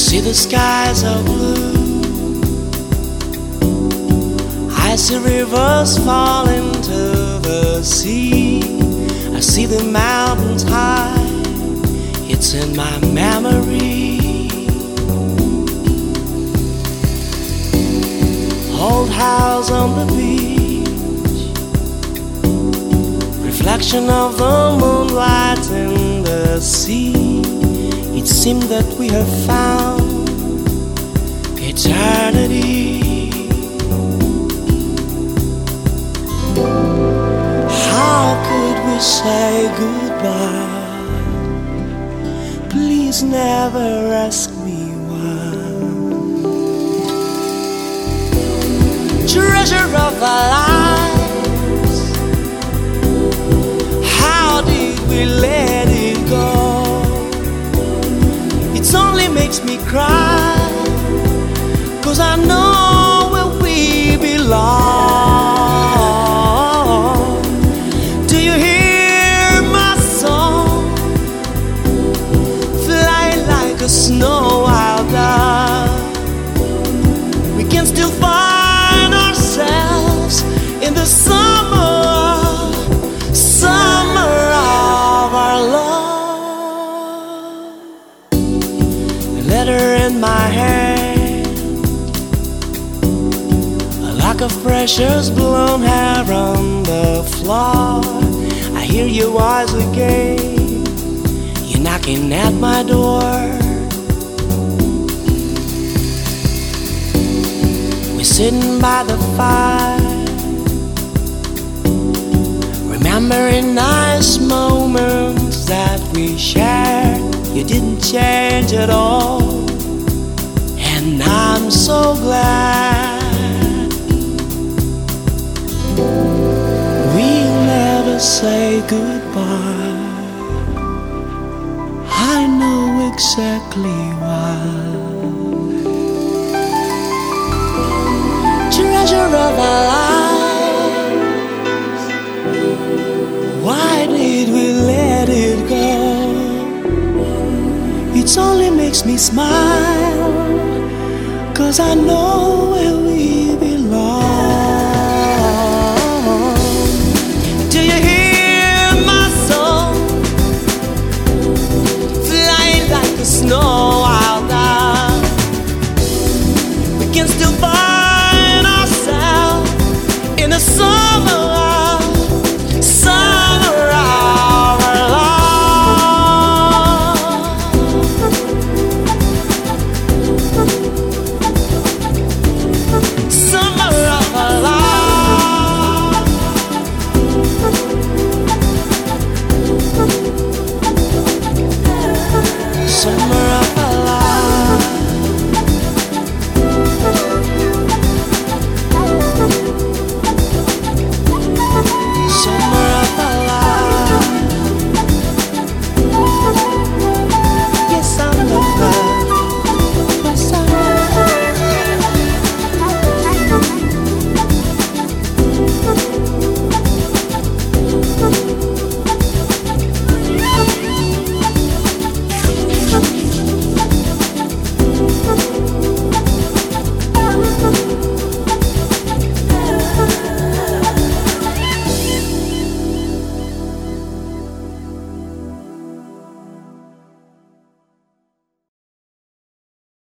see the skies are blue. I see rivers fall into the sea. I see the mountains high. It's in my memory. Old house on the beach, reflection of the moonlight in the sea. It seemed that we have found eternity. How could we say goodbye? Please never ask me why. Treasure of our lives, how did we let it go? It only makes me cry, 'cause I know where we belong. Do you hear my song? Fly like a snow wild dove. We can still find ourselves in the summer of our love. A letter in my hand, a lock of precious blown hair on the floor. I hear your voice again, you're knocking at my door. We're sitting by the fire, remembering nice moments that we shared. You didn't change at all, and I'm so glad. We'll never say goodbye, I know exactly why. Treasure of our lives, why did we let it go? It only makes me smile, 'cause I know where we belong. Do you hear my song? Flying like a snow